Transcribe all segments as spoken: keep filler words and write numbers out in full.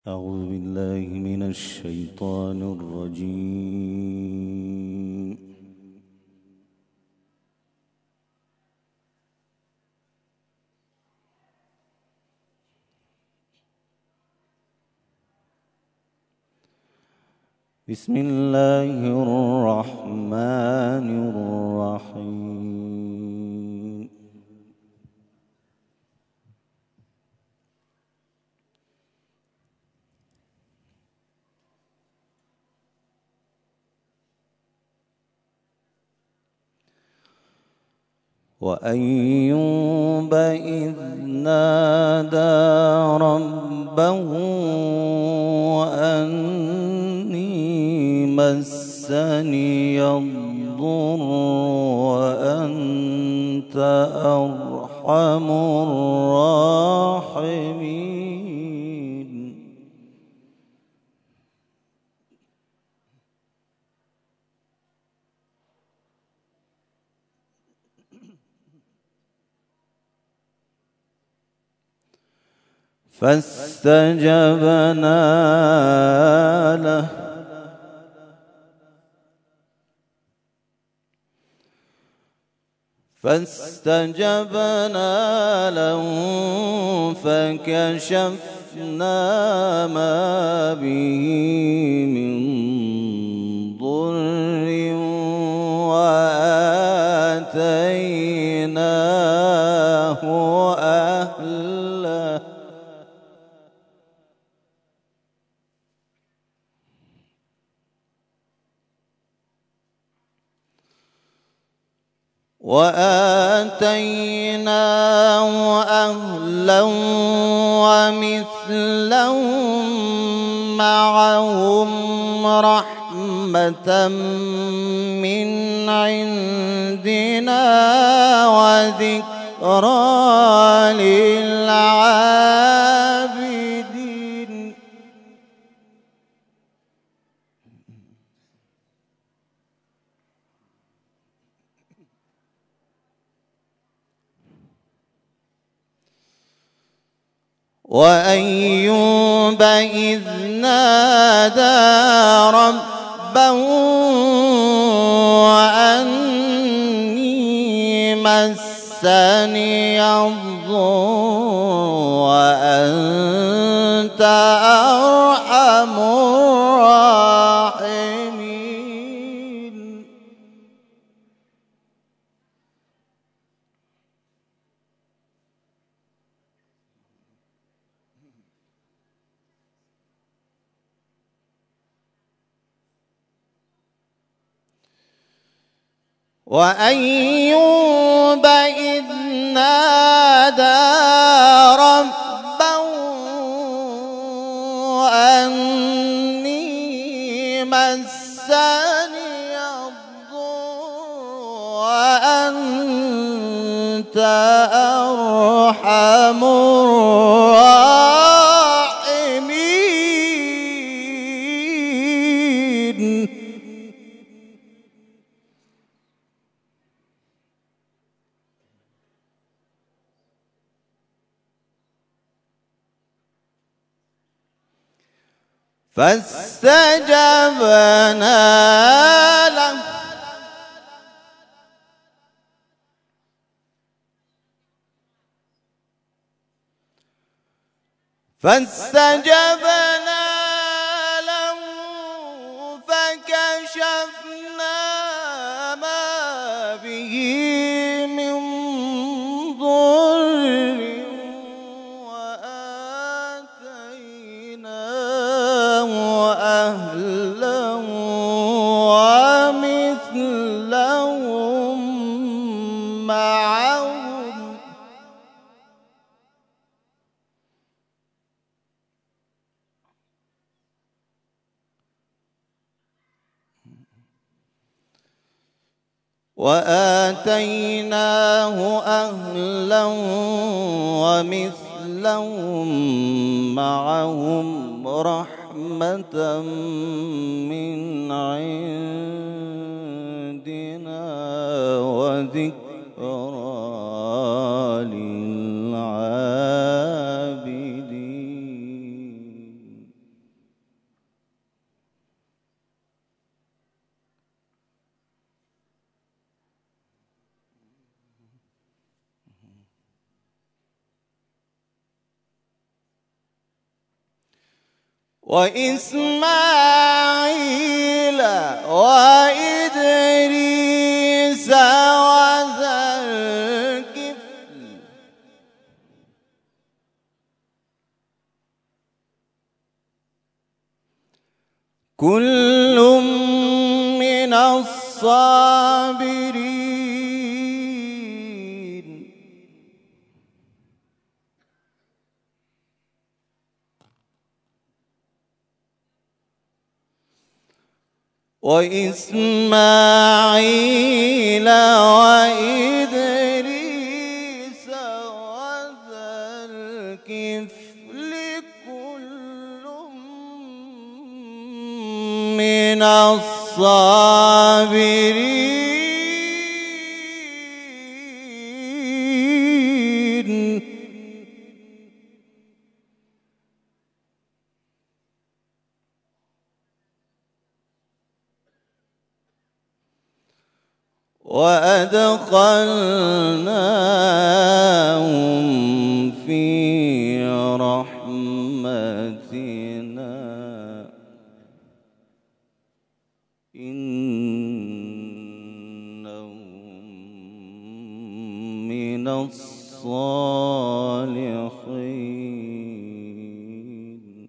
أعوذ بالله من الشيطان الرجيم. بسم الله الرحمن الرحيم. وأيوب إذ نادى ربه أني مسني الضر وأنت أرحم الراحمين. فاستجبنا له فاستجبنا له فكشفنا ما به من ضر وآتيناه أهله وآتيناه أهلا ومثلهم معهم رحمة من عندنا وذكرى للعابدين. وأيوب إذ نادى ربه أني مسني الضر وأنت أرحم الراحمين. وأيوب إذ نادى ربه أني مسني الضر وأنت أرحم الراحمين. فاستجبنا له فاستجبنا له فكشفنا ما به من ضر أهلا ومثلهم معهم وآتيناه أهلا ومثلهم معهم رحمة من عندنا وذكرى للعابدين. وإسماعيل وإدريس وذا الكفل كل من الصابرين وإسماعيل وإدريس وذا الكفل كل من الصابرين وأدخلناهم في رحمتنا إنهم من الصالحين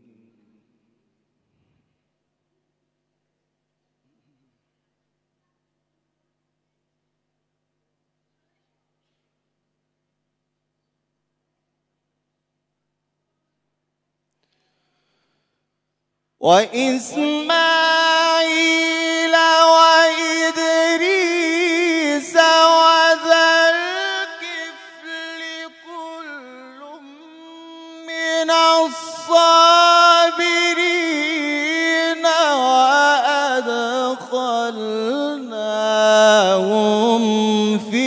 وإسماعيل وإدريس وذا الكفل كل من الصابرين وأدخلناهم في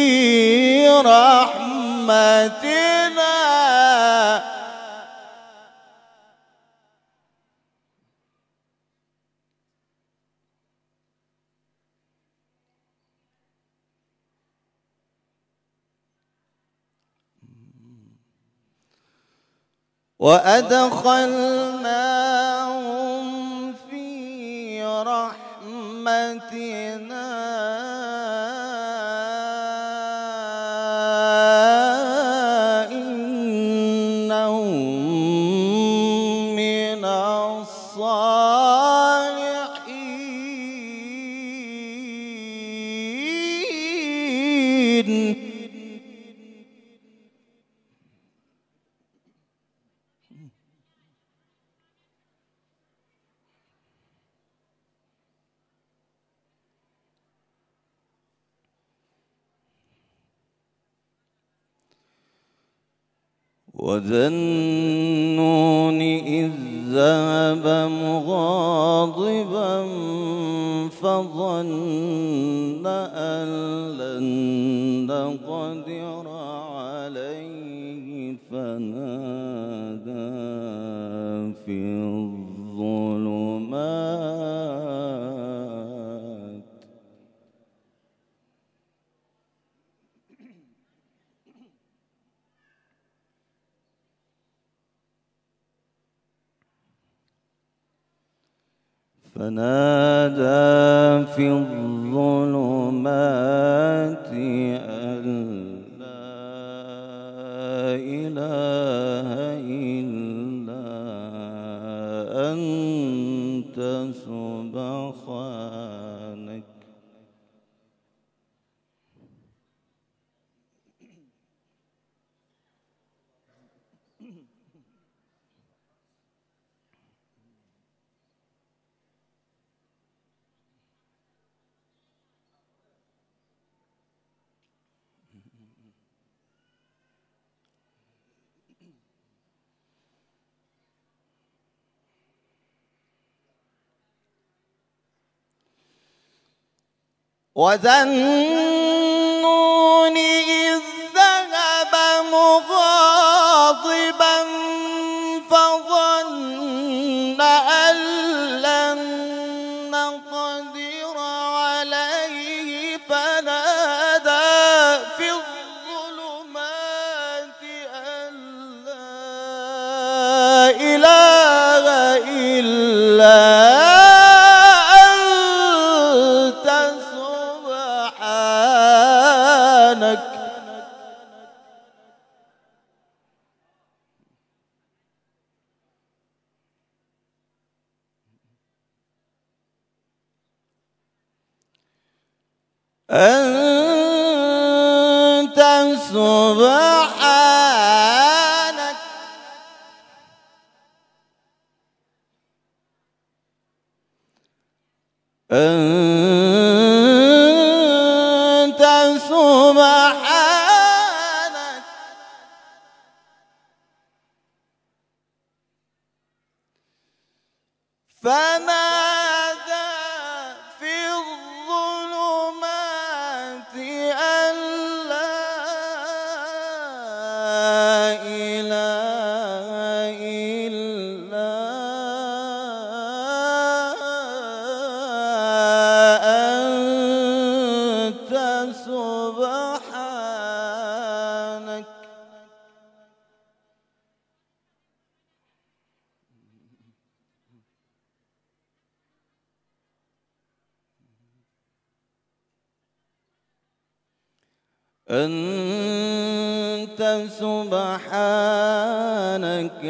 رحمتنا وأدخلناهم في رحمتنا إنهم من الصالحين وذا النون إذ ذهب مغاضبا فظن أن لن نقدر عليه فنادى في الظلمات فنادى في الظلمات أن لا إله إلا أنت سبحانك وذا النون إذ ذهب مغاضبا فظن أن لن نقدر عليه فنادى في الظلمات أن لا إله إلا أنت سبحانك أنت سبحانك فنادى في الظلمات أن لا إله إلا أنت سبحانك أنت سبحانك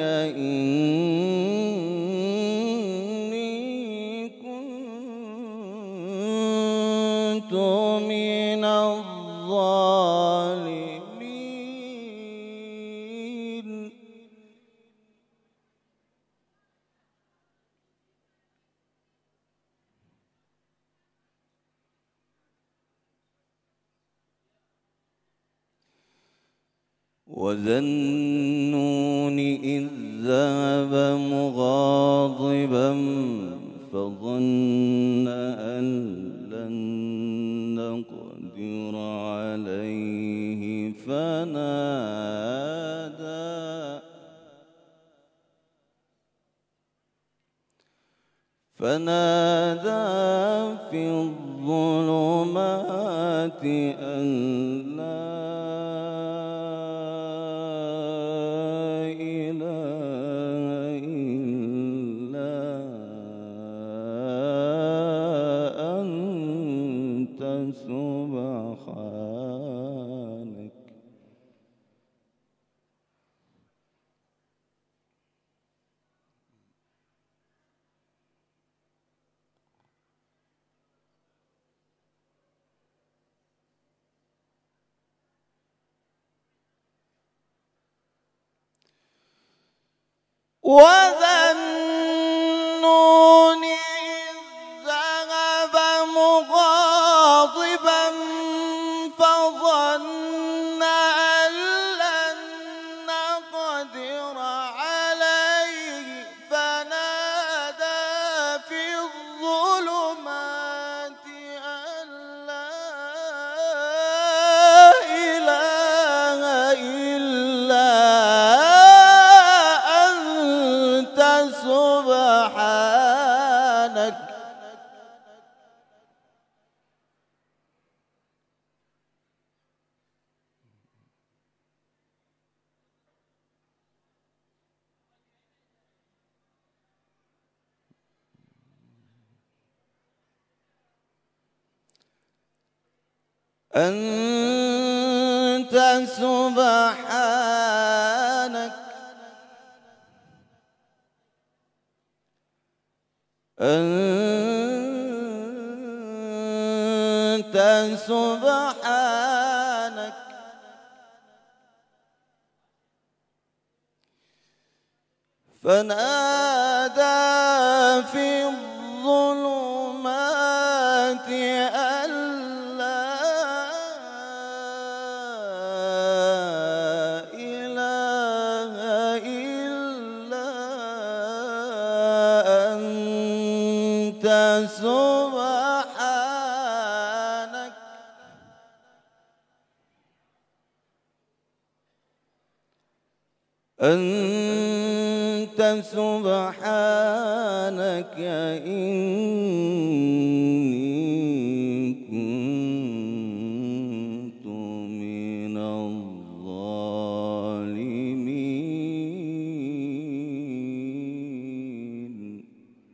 إني كنت من الظالمين وذا النون إذ ذهب مغاضبا فظن أن لن نقدر عليه فنادى فنادى في الظلمات أن لا سبحانك وذا النون إذ ذهب مغاضبا فظن أن لن نقدر عليه فنادى في الظلمات أن لا إله إلا أنت سبحانك أنت سبحانك أنت سبحانك فنادى في الظلمات أن لا إله إلا أنت سبحانك أنت سبحانك إني كنت من الظالمين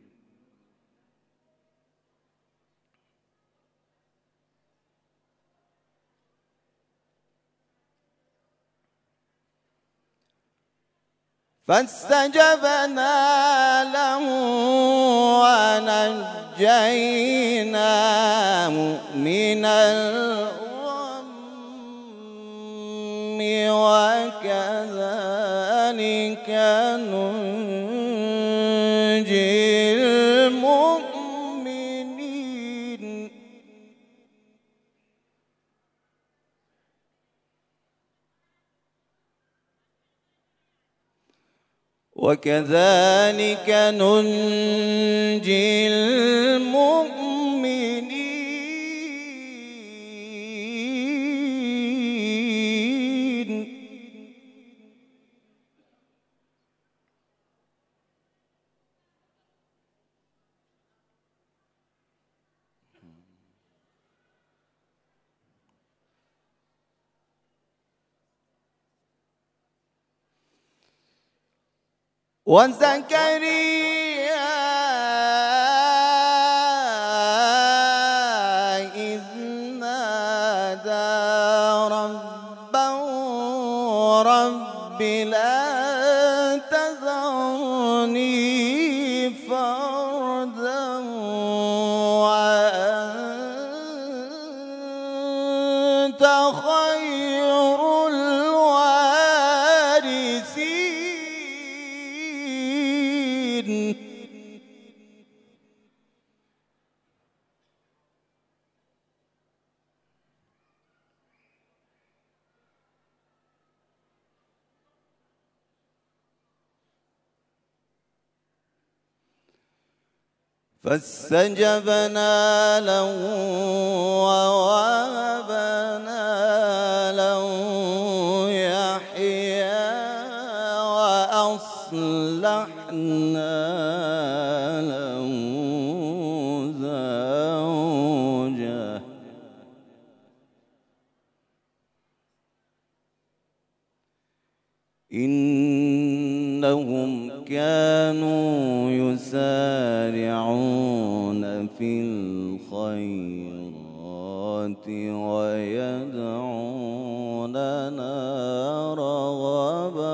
فاستجبنا له ونجيناه من من الغم وكذلك ننجي المؤمنين وكذلك ننجي المؤمنين وزكريا إذ نادى ربه رب لا تذرني فردا وأنت خير الوارثين فاستجبنا له ووهبنا له يحيى وأصلحنا له زوجه إنهم كانوا يسارعون في الخيرات ويدعوننا رغبا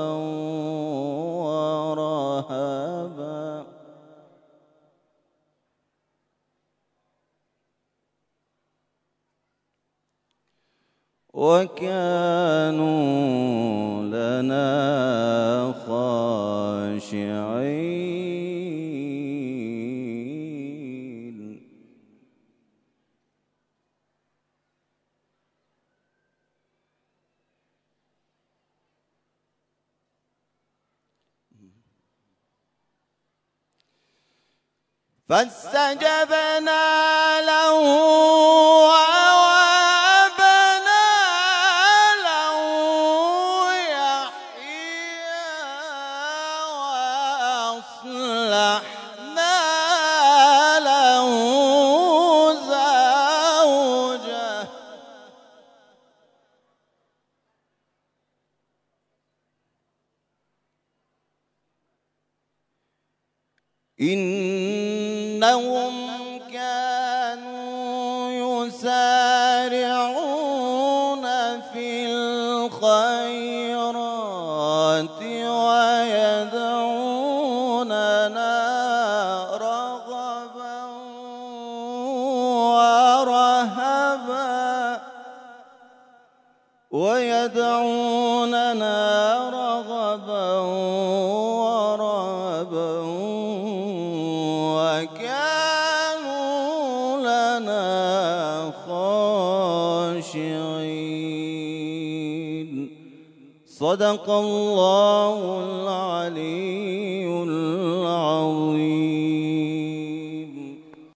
ورهبا وكانوا لنا خاشعين فاستجبنا له إنهم كانوا يسارعون في الخيرات ويدعوننا رغبا ورهبا ويدعوننا رغبا ورهبا وكانوا لنا خاشعين صدق الله العلي العظيم.